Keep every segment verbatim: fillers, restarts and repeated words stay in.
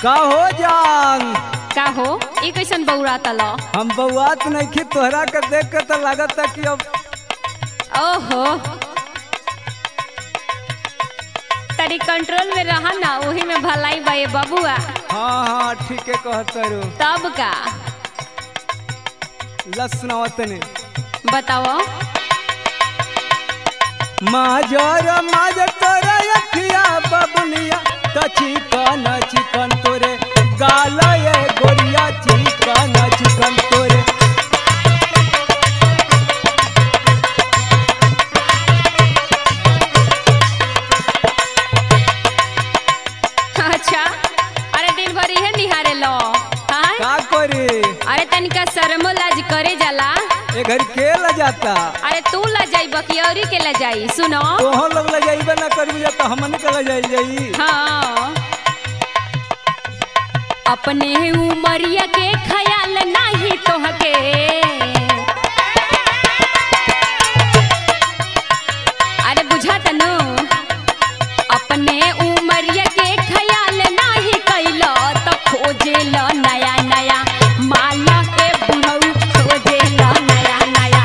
का हो जान का हो ये कैसन बौरा तलो हम बउआत नहीं खी तोहरा के देख के तो लागत है कि अब ओहो तरी कंट्रोल में रहा ना वही में भलाई बाए बबुआ। हाँ हाँ ठीक है कहतरू तब का लसनावत ने बताओ माजर माजर तोरे अखिया बबुनिया त चिकन चिकन तोरे गाल ये गोरिया चिकन चिकन तोरे अच्छा अरे दिन भर इहे निहारे लो हाँ का करे अरे तनिका शर्मो लाज करे जाला ए घर के ल जाता अरे तू ला जाई बकियौरी के ला जाई सुनो तोहर लोग ल जाइबे ना करबी जाता हमन के ल जाई जाई हाँ अपने उमरिया के ख्याल नहीं तोहके अरे बुझा तनु अपने उमरिया के ख्याल नहीं कैलो तो खोजे लो नया नया माला के बुढ़ऊ खोजे लो नया नया।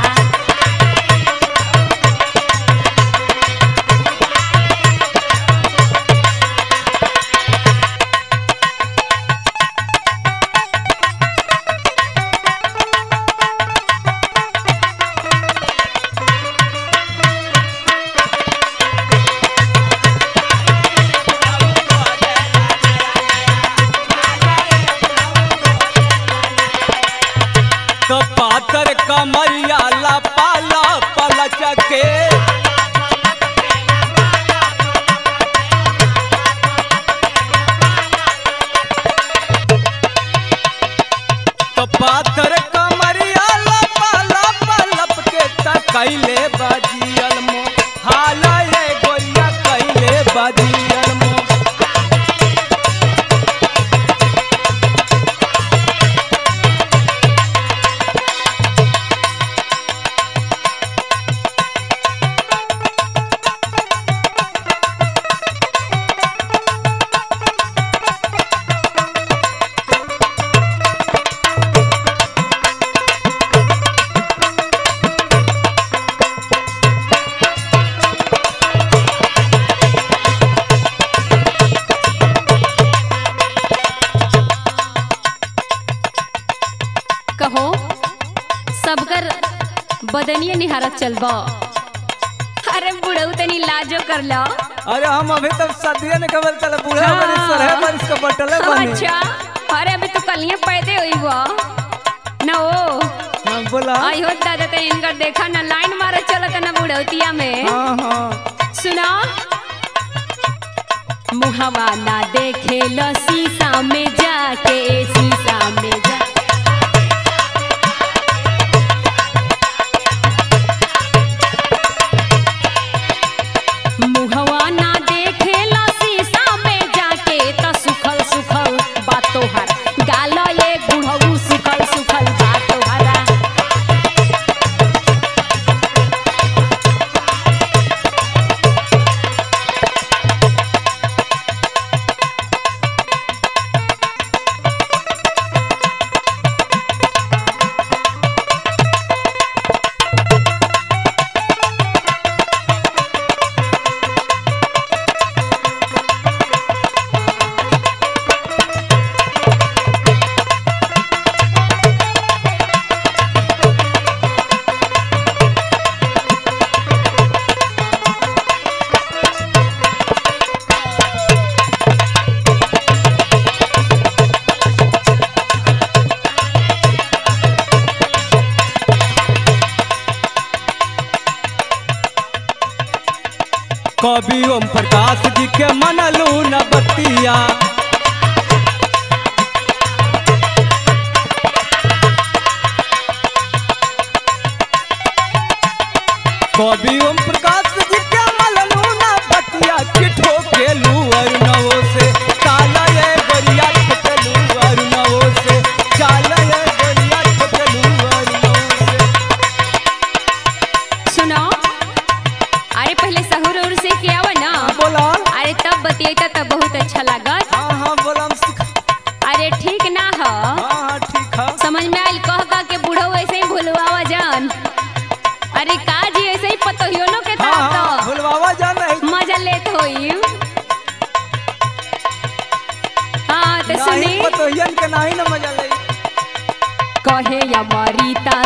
तो पातर कमरिया ला पाला पलच के तो पातर कमरिया ला पाला पलप के त कैले बजियल मो हाला ये गोरिया कैले बजियल मो कहो सबकर बदनिया निहारत चलबो अरे बुढ़ऊ तनी लाजो कर लो। अरे हम अभी तक शादी ने कबल चले बूढ़े बनी सरहे बरिस के बटले बनी अच्छा अरे अभी तो कलिए पैदे हुई वो ना ओ हां बोला आई हो दादा ते इनकर देखा ना लाइन मारे चलत ना बुढ़ौतिया में। हां हां सुना मुहवा ना देखे लो शीशा में जाके शीशा में जा मुहवा ना देखे लो शीशा में जाके तो सुखल सुखल बातो हर गालो ये बुढ़ऊ सुखल सुखल बातो हरा। कवि ओम प्रकाश जी के मनलू न बतिया कवि ओम प्रकाश जी के मनलू न बतिया कि ठोकेलू अरुणवो से काला ये गोरिया ठोकेलू अरुणवो से काला ये गोरिया ठोकेलू अरुणवो से। सुनो अरे पहले सहूर उर से किया हुआ ना बोला अरे तब बतियाता तब बहुत अच्छा लागत। हाँ हाँ बोला हम सिखा लोहियन के नाही न मजा लई। कहे अमृता